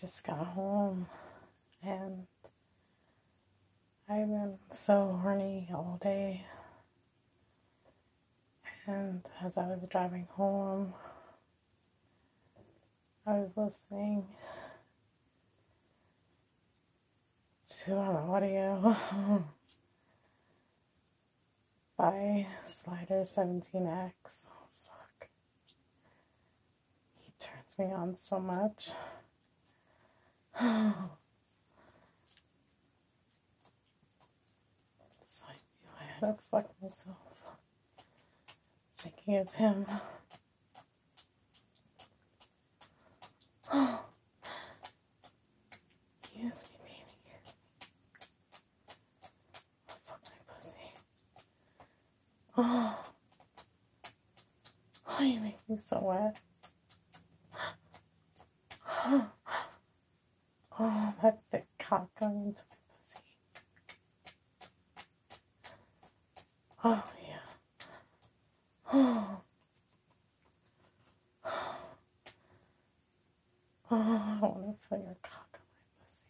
just got home and I've been so horny all day. And as I was driving home, I was listening to an audio by Slider17X. Oh, fuck. He turns me on so much. It's like, I had to fuck myself thinking of him. Use me, baby. Oh, fuck my pussy. Oh, you make me so wet. Oh, that thick cock going into my pussy. Oh, yeah. Oh, I want to feel your cock on my pussy.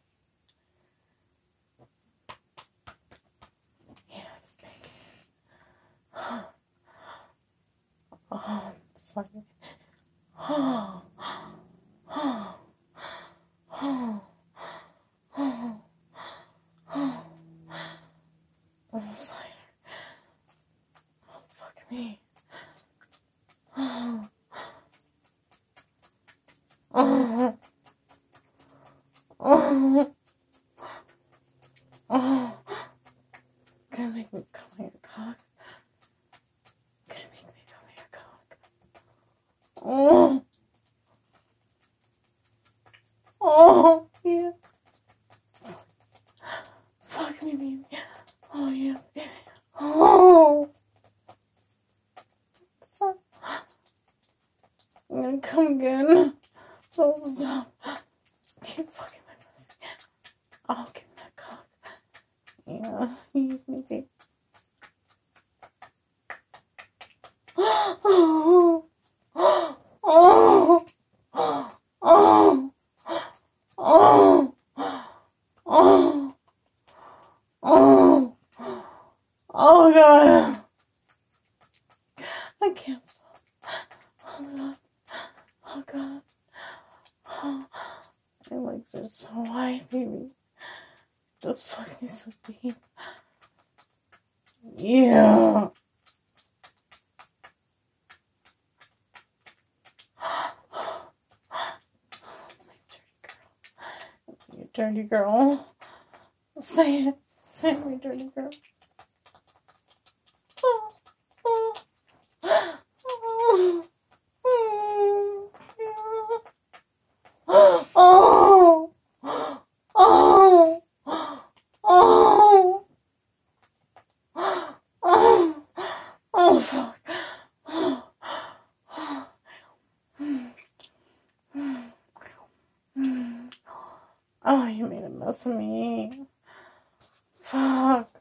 Yes, baby. Oh, it's like... Oh, oh, oh, oh, oh. Oh, Slider. Oh, fuck me. Oh. Oh. Oh. Oh. Gonna make me come on your cock. Gonna make me come on your cock. Oh. Oh, yeah. Fuck me, baby. Oh, yeah. Oh. Stop. I'm gonna come again. Don't stop. Keep fucking my pussy. I'll give me that cock. Yeah, use me, baby. Oh. Oh. Oh. Oh. Oh. Oh. Oh. Oh, God. I can't stop. Oh, God. Oh, God. Oh. My legs are so wide, baby. Just fuck me so deep. Yeah. You dirty girl. Say it. Say it, my dirty girl. Oh. Oh. Oh. Oh. Yeah. Oh. Oh. Oh. Oh. Oh. Oh, fuck. Oh, you made a mess of me. Fuck.